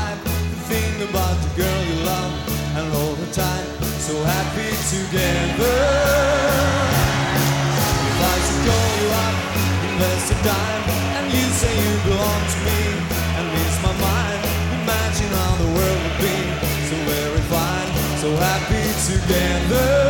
life. Think about the girl you love and all the time, so happy together. If I should call you up, invest a dime, and you say you belong to me, and lose my mind, imagine how the world would be so very fine, so happy together.